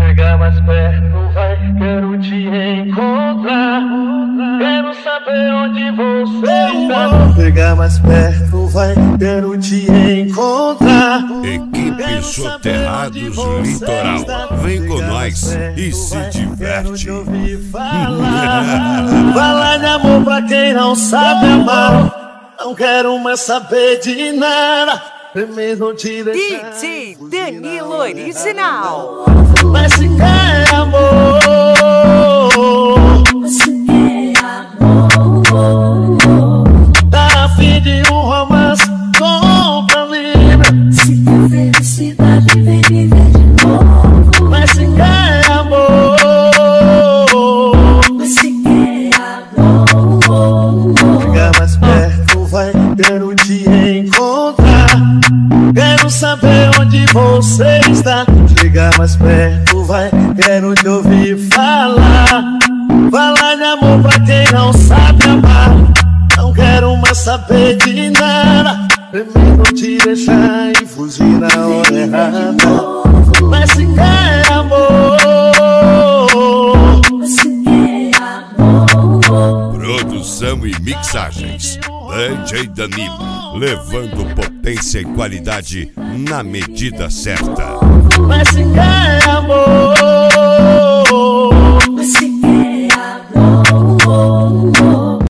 Chega mais perto, vai, quero te encontrar. Quero saber onde você está. Chega mais perto, vai, quero te encontrar. Equipe Soterrados Litoral, vem com nós e se diverte. Fala de amor pra quem não sabe amar. Não quero mais saber de nada. Primeiro te deixar. DJ Danilo Original. Mas se quer amor, Se quer amor, tá a fim de um romance, compra livre. se quer felicidade, vem viver de novo. Mas se quer amor, Se quer amor, chega mais perto, vai, quero te encontrar. Quero saber onde você está. Chega mais perto, vai, quero te ouvir falar. Falar de amor pra quem não sabe amar. Não quero mais saber de nada. Primeiro te deixar e fugir na hora errada. Mas se quer amor, se quer amor, Produção e mixagens DJ Danilo, levando potência e qualidade na medida certa. mas se quer amor,